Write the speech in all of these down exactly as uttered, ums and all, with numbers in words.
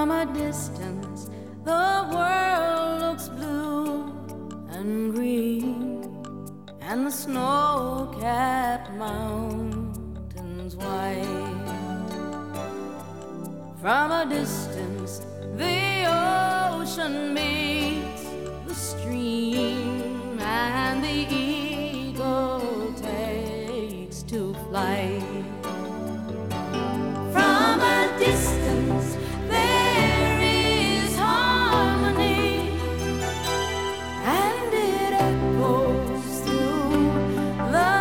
From a distance, the world looks blue and green, and the snow-capped mountains white. From a distance, the ocean meets the stream, and the eagle takes to flight. From a distance, there is harmony, and it echoes through the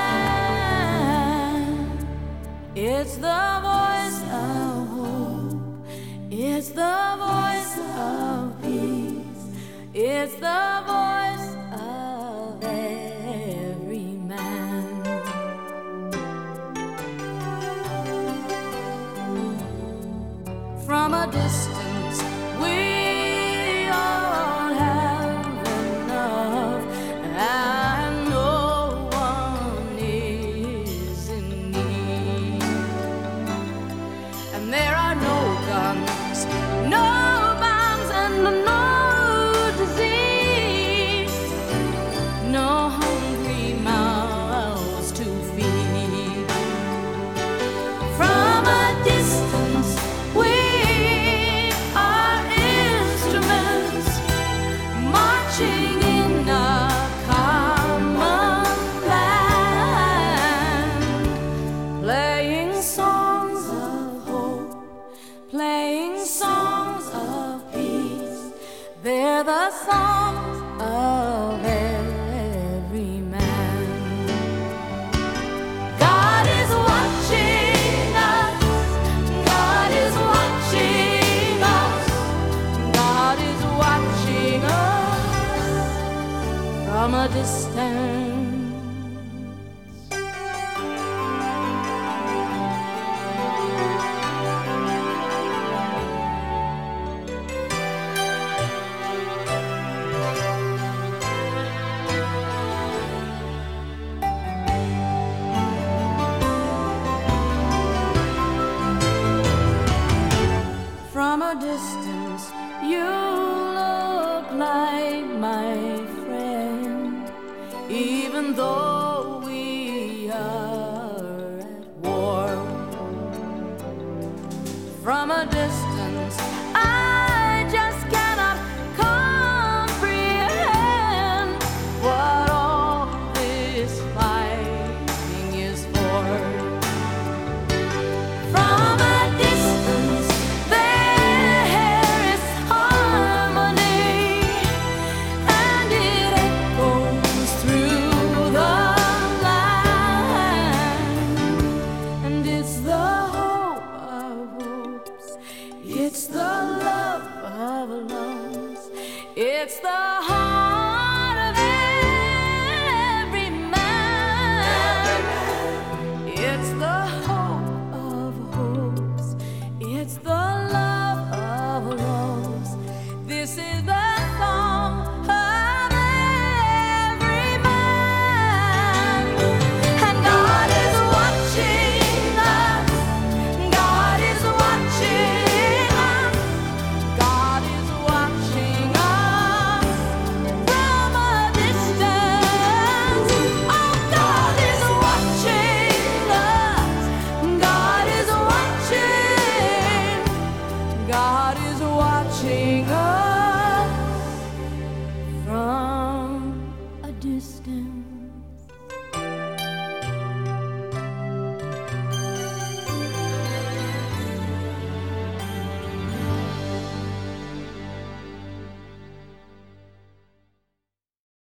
land. It's the voice of hope, it's the voice of peace, it's the voice of every man. From a distance, we all have enough, and no one is in need. And there are no guns, no bombs, and no disease, no hungry mouths to feed. From a distance, we are instruments marching in a common land, playing songs of hope, playing songs of peace. They're the songs of every man. God is watching us, God is watching us, God is watching us from a distance. From a distance, you look like my friend, even though we are at war. From a distance, I just cannot comprehend what all this fighting is for. From a distance, there is harmony, and it echoes through the land. And it's the hope of hopes, it's the love of loves, it's the heart